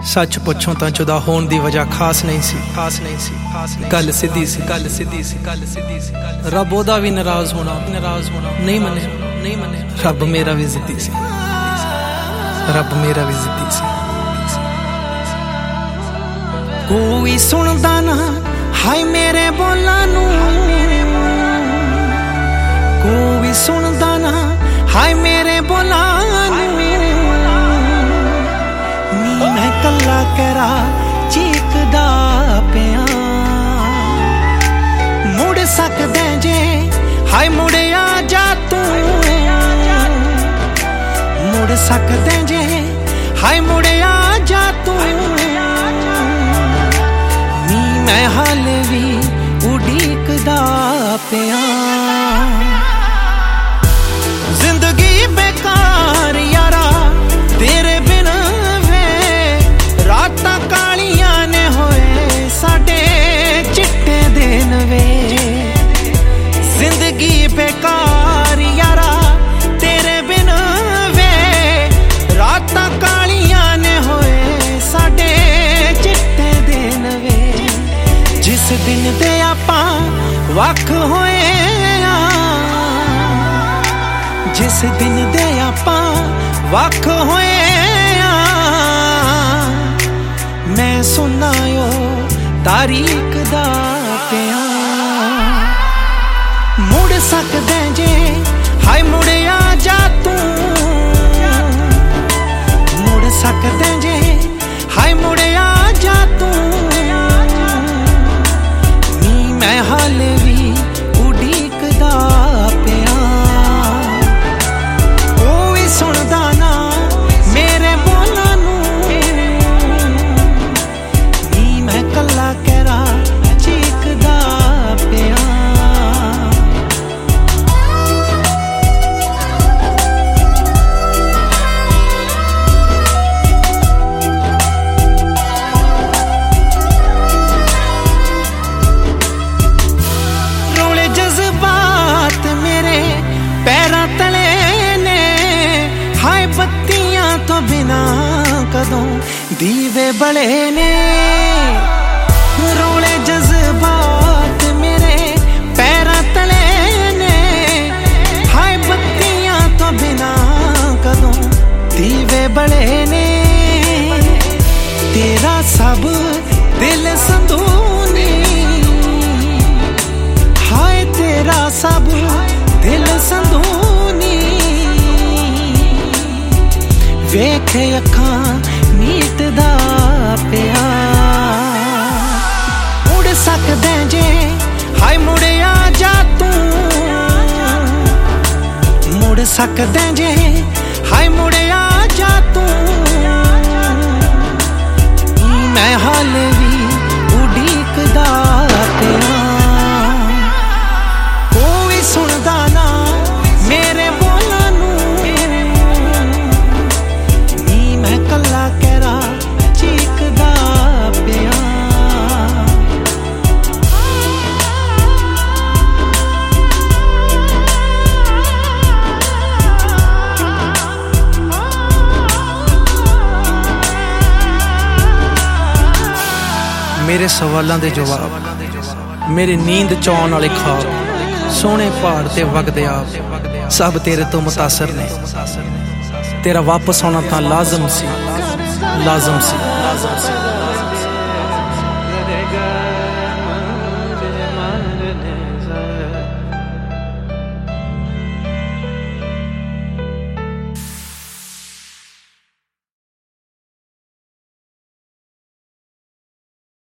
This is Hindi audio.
सच पुछो तां जुदा होने दी वजह खास नहीं सी। गल सीधी सी। रब ओदा भी नाराज होना नहीं मने। रब मेरा भी जिद्दी सी। कोई सुनदा ना हाय मेरे बोलां नू, कोई सुनदा ना हाय मेरे बोलां नू। नी मैं कल्ला करा चीकदा पिया, मुड़ सकदे जे हाय मुड़ आ जा तू। मुड़ सकदे जे हाय मुड़ आ जा तू। नी मैं हाल भी उड़ीकदा पिया। जिंदगी बेकार यारा तेरे बिन वे, रातां कालियां ने होए साडे चिट्टे दिन वे। जिंदगी बेकार यारा तेरे बिन वे, रातां कालियां ने होए साडे चिट्टे दिन वे। जिस दिन दे आपां वख होए, जिस दिन दे आपां वख होए, मैं सुनायो तारीख दा पिया। मुड़ सकदे जे हाय मुड़ आ जा तू। मुड़ सकदे जे हाय मुड़ आ जा तू। नी मैं हाल भी उड़ीकदा पिया। कोई सुनदा ना मेरे बोलां नू, नी मैं कल्ला करा चीकदा पिया। रोले जज्बात मेरे पैरां तले ने, हाय बत्तियां तो बिना कदों दीवे बले ने। रोले जज्बात मेरे पैरां तले ने, हाय बत्तियां तो बिना कदों दीवे बले ने। तेरा सब दिल संदूनी, हाय तेरा सब दिल संदूनी। वेख अखां मीटदा पिया। मुड़ सकदे जे हाय मुड़ आ जा तू। मुड़ सकदे जे हाय मुड़ आ जा तू। मैं हाल भी उड़ीकदा पिया। कोई सुनदा ना मेरे बोलां नू, नी मैं कल्ला करा चीकदा पिया। मेरे सवालों के जवाब, मेरी नींद चौन वाले ख्वाब, सोने पहाड़ ते वगदे आप सब तेरे तो मुतासर ने। तेरा वापस आना तां लाजम सी।